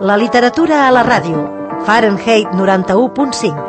La literatura a la ràdio. Fahrenheit 91.5.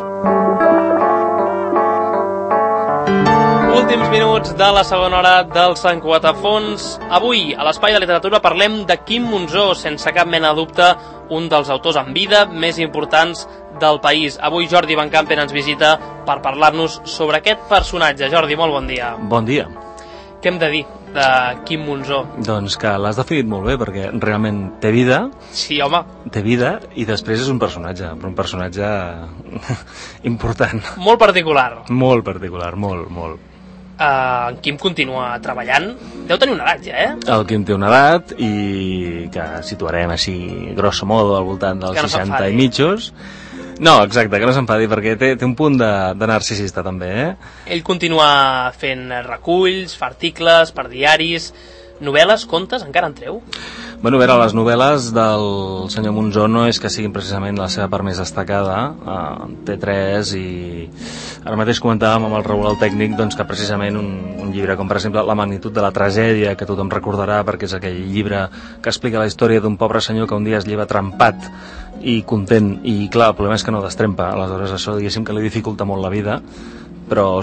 Últims minuts de la segona hora del Sant Cuatafons. Avui, a l'Espai de Literatura, parlem de Quim Monzó, sense cap mena de dubte, un dels autors en vida més importants del país. Avui Jordi Van Campen ens visita per parlar-nos sobre aquest personatge. Jordi, molt bon dia. Bon dia. Què hem de dir de Quim Monzó? Doncs que l'has definit molt bé, perquè realment té vida. Sí, home. Té vida i després és un personatge, però un personatge important. Molt particular. Molt particular, molt. En Quim continua treballant. Deu tenir una edat ja, El Quim té una edat i que situarem així, grosso modo, al voltant dels 60 i mitjos. No, exacte, que no s'enfadi, perquè té un punt de narcisista també, Ell continua fent reculls, fa articles per diaris, novel·les, contes, encara en treu? Bueno, a veure, les novel·les del senyor Monzó no és que siguin precisament la seva part més destacada, T3, i ara mateix comentàvem amb el Raül el tècnic doncs, que precisament un llibre com per exemple La magnitud de la tragèdia, que tothom recordarà perquè és aquell llibre que explica la història d'un pobre senyor que un dia es lleva trempat i content, i clar, el problema és que no destrempa, aleshores això diguéssim que li dificulta molt la vida, però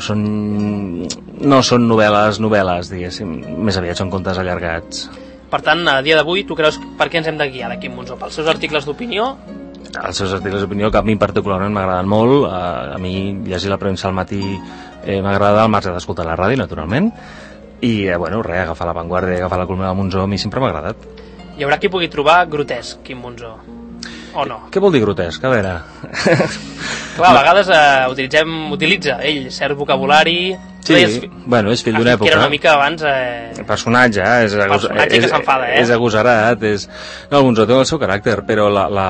no són novel·les, diguéssim, més aviat són contes allargats. Per tant, a dia d'avui, tu creus per què ens hem de guiar de Quim Monzó? Pels seus articles d'opinió? Els seus articles d'opinió, que a mi particularment m'agraden molt. A mi llegir la premsa al matí m'agrada, al marge d'escoltar la ràdio, naturalment. I, agafar La Vanguardia, agafar la columna de Monzó, a mi sempre m'ha agradat. Hi haurà qui pugui trobar grotesc, Quim Monzó, o no? Què vol dir grotesc? A veure... Clar, a vegades utilitza ell cert vocabulari... Sí, és fill d'una època. Que era una mica abans... Personatge que s'enfada, És agosarat, No, el Monzó té el seu caràcter, però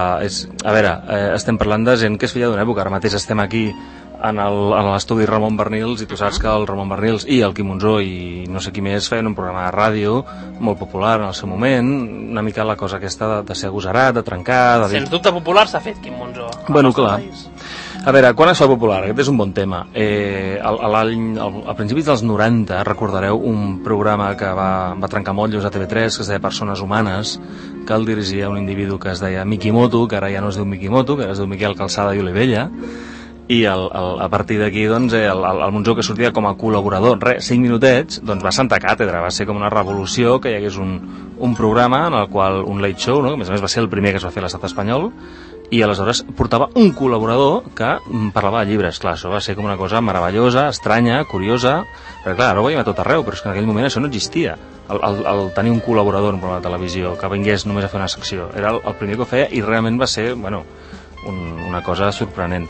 estem parlant de gent que és filla d'una època. Ara mateix estem aquí en l'estudi Ramon Barnils, i tu saps que el Ramon Barnils i el Quim Monzó i no sé qui més feien un programa de ràdio molt popular en el seu moment, una mica la cosa aquesta de ser agosarat, de trencar... Sens dubte popular s'ha fet Quim Monzó. Bueno, clar. A veure, quan es fa popular? Aquest és un bon tema. A principis dels 90 recordareu un programa que va trencar motllos a TV3, que es deia Persones Humanes, que el dirigia un individu que es deia Mikimoto, que ara ja no es diu Mikimoto, que ara es diu Miquel Calçada i Olivella, i a partir d'aquí doncs, el Monzó, que sortia com a col·laborador 5 minutets, doncs va sentar càtedra, va ser com una revolució que hi hagués un programa en el qual un late show, no? Que a més va ser el primer que es va fer a l'estat espanyol, i aleshores portava un col·laborador que parlava de llibres. Clar, això va ser com una cosa meravellosa, estranya, curiosa, perquè clar, ara ho veiem a tot arreu, però és que en aquell moment això no existia, el tenir un col·laborador en un programa de televisió que vingués només a fer una secció. Era el primer que ho feia i realment va ser, una cosa sorprenent.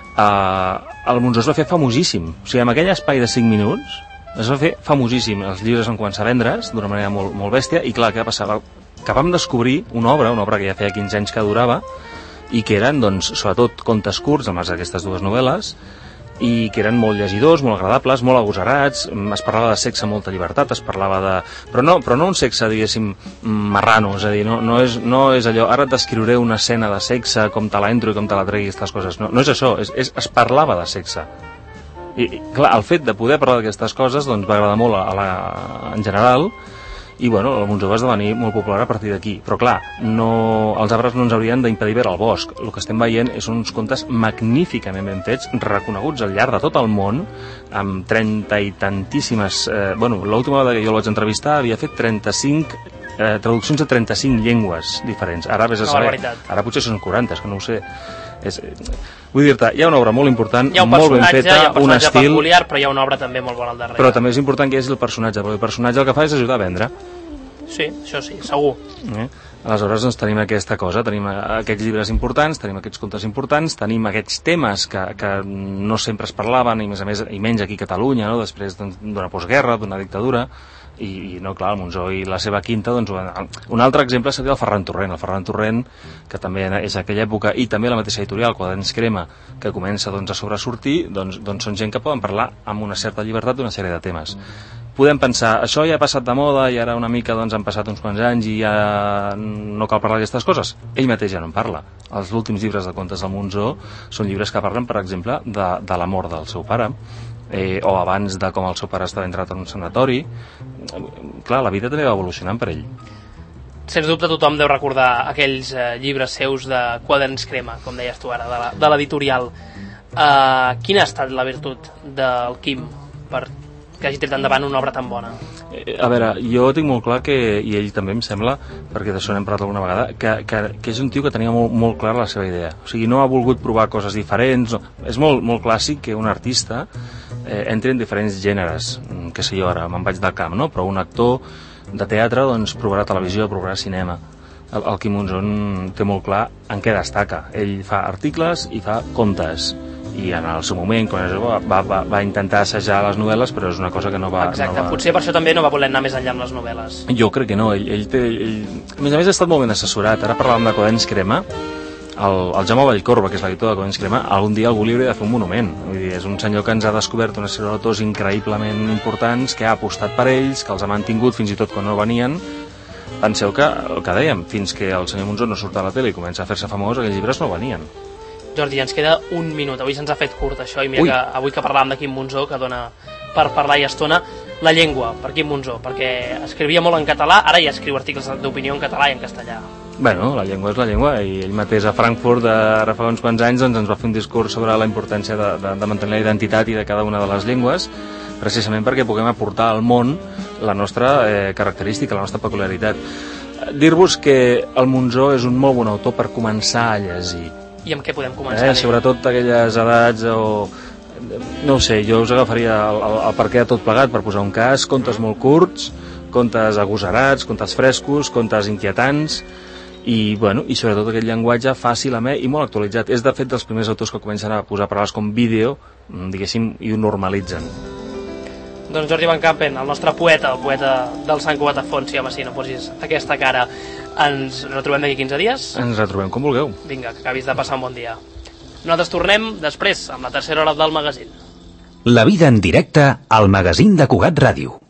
El Monzó es va fer famosíssim, o sigui, amb aquell espai de 5 minuts es va fer famosíssim. Els llibres van començar a vendre's d'una manera molt, molt bèstia, i clar, què passava? Que vam descobrir una obra que ja feia 15 anys que durava, i que eren, doncs, sobretot contes curts, amb aquestes dues novel·les, i que eren molt llegidors, molt agradables, molt agosarats, es parlava de sexe amb molta llibertat, es parlava de... Però no un sexe, diguéssim, marrano, és a dir, no és allò, ara et descriuré una escena de sexe, com te la entro i com te la tregui, aquestes coses, no és això, es parlava de sexe. I clar, el fet de poder parlar d'aquestes coses doncs va agradar molt en general, i el Monzó va esdevenir molt popular a partir d'aquí. Però clar, els arbres no ens haurien d'impedir veure el bosc. El que estem veient és uns contes magníficament ben fets, reconeguts al llarg de tot el món, amb 30 i tantíssimes... l'última vegada que jo el vaig entrevistar havia fet 35 traduccions de 35 llengües diferents. Ara vés a saber, ara potser són 40, és que no ho sé. Vull dir-te, hi ha una obra molt important, molt ben feta, un estil peculiar, però hi ha una obra també molt bona al darrere. Però també és important que hi hagi el personatge, perquè el personatge el que fa és ajudar a vendre. Sí, això sí, segur. Aleshores doncs tenim aquesta cosa, tenim aquests llibres importants, tenim aquests contes importants, tenim aquests temes que no sempre es parlaven, i a més, i menys aquí a Catalunya, no? Després d'una postguerra, d'una dictadura, i no, clar, el Monzó i la seva quinta, doncs, un altre exemple seria el Ferran Torrent, que també és aquella època, i també la mateixa editorial, Quaderns Crema, que comença doncs, a sobresortir, doncs són gent que poden parlar amb una certa llibertat d'una sèrie de temes. Podem pensar, això ja ha passat de moda i ara una mica doncs, han passat uns quants anys i ja no cal parlar d'aquestes coses. Ell mateix ja no en parla. Els últims llibres de contes del Monzó són llibres que parlen, per exemple, de la mort del seu pare, o abans de com el seu pare estava entrat en un sanatori. Clar, la vida també va evolucionant per ell. Sens dubte tothom deu recordar aquells llibres seus de Quaderns Crema, com deies tu ara, de l'editorial. Quina ha estat la virtut del Quim per que hagi tret endavant una obra tan bona? A veure, jo tinc molt clar que, i ell també em sembla, perquè d'això n'hem parlat alguna vegada, que és un tio que tenia molt clara la seva idea. O sigui, no ha volgut provar coses diferents. No. És molt clàssic que un artista entri en diferents gèneres. Que sé jo, ara me'n vaig del camp, no? Però un actor de teatre doncs, provarà televisió, provarà cinema. El Quim Monzó té molt clar en què destaca. Ell fa articles i fa contes. I en el seu moment, quan era jove, va intentar assajar les novel·les, però és una cosa que no va... Exacte, potser per això també no va voler anar més enllà amb les novel·les. Jo crec que no, ell té... A més ha estat molt ben assessorat. Ara parlàvem de Quaderns Crema, el Jaume Vallcorba, que és l'editor de Quaderns Crema, algun dia algú li hauria de fer un monument. Vull dir, és un senyor que ens ha descobert una sèrie d'autors increïblement importants, que ha apostat per ells, que els ha mantingut fins i tot quan no venien. Penseu que, el que dèiem, fins que el senyor Monzó no surt a la tele i comença a fer-se famós, aquells llibres no venien. Jordi, ens queda un minut. Avui se'ns ha fet curt això, i mira que avui que parlàvem de Quim Monzó, que dona per parlar i estona, la llengua, per Quim Monzó, perquè escrivia molt en català, ara ja escriu articles d'opinió en català i en castellà. Bueno, la llengua és la llengua, i ell mateix a Frankfurt, ara fa uns quants anys, doncs ens va fer un discurs sobre la importància de mantenir la identitat i de cada una de les llengües, precisament perquè puguem aportar al món la nostra característica, la nostra peculiaritat. Dir-vos que el Monzó és un molt bon autor per començar a llegir. I amb què podem començar? Sobretot aquelles edats o... No ho sé, jo us agafaria el per què de tot plegat, per posar un cas, contes molt curts, contes agosarats, contes frescos, contes inquietants, i sobretot aquest llenguatge fàcil, amè i molt actualitzat. És de fet dels primers autors que comencen a posar paraules com vídeo, diguéssim, i ho normalitzen. Doncs Jordi Van Campen, el nostre poeta, el poeta del Sant Cugat a Fons, sí, home, sí, no posis aquesta cara. Ens retrobem d'aquí 15 dies? Ens retrobem com vulgueu. Vinga, que acabis de passar un bon dia. Nosaltres tornem després, amb la tercera hora del magazín. La vida en directe al magazín de Cugat Ràdio.